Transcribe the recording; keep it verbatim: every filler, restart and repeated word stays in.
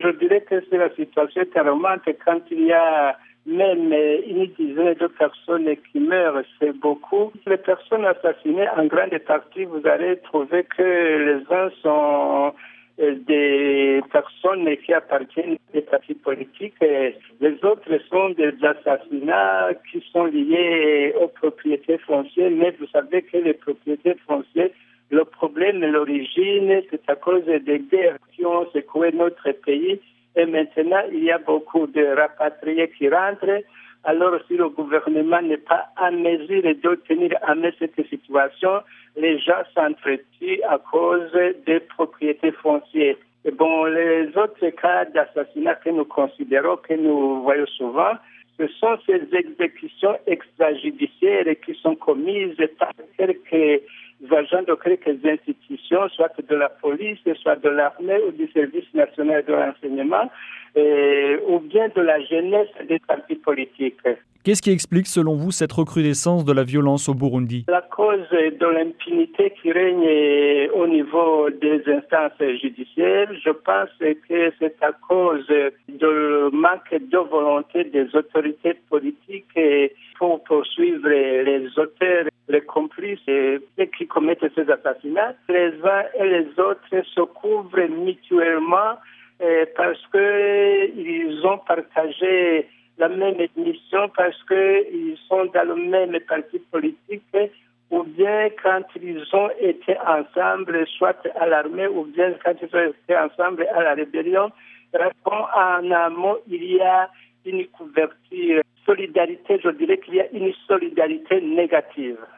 je dirais que c'est la situation alarmante quand il y a même une dizaine de personnes qui meurent, c'est beaucoup. Les personnes assassinées, en grande partie, vous allez trouver que les uns sont des personnes qui appartiennent à des partis politiques. Et les autres sont des assassinats qui sont liés aux propriétés foncières. Mais vous savez que les propriétés foncières, le problème, l'origine, c'est à cause des guerres qui ont secoué notre pays. Et maintenant, il y a beaucoup de rapatriés qui rentrent. Alors, si le gouvernement n'est pas en mesure de tenir en main cette situation, les gens s'entretuent à cause des propriétés foncières. Et bon, les autres cas d'assassinat que nous considérons, que nous voyons souvent, ce sont ces exécutions extrajudiciaires qui sont commises par quelques agents de quelques institutions, soit de la police, soit de l'armée ou du service national de renseignement, et, ou bien de la jeunesse des partis politiques. Qu'est-ce qui explique, selon vous, cette recrudescence de la violence au Burundi? La cause de l'impunité qui règne au niveau des instances judiciaires, je pense que c'est à cause du manque de volonté des autorités politiques pour poursuivre les auteurs, les complices et ceux qui commettent ces assassinats. Les uns et les autres se couvrent mutuellement parce qu'ils ont partagé la même mission, parce qu'ils sont dans le même parti politique, ou bien quand ils ont été ensemble, soit à l'armée, ou bien quand ils ont été ensemble à la rébellion. En amont, il y a une couverture, solidarité, je dirais qu'il y a une solidarité négative.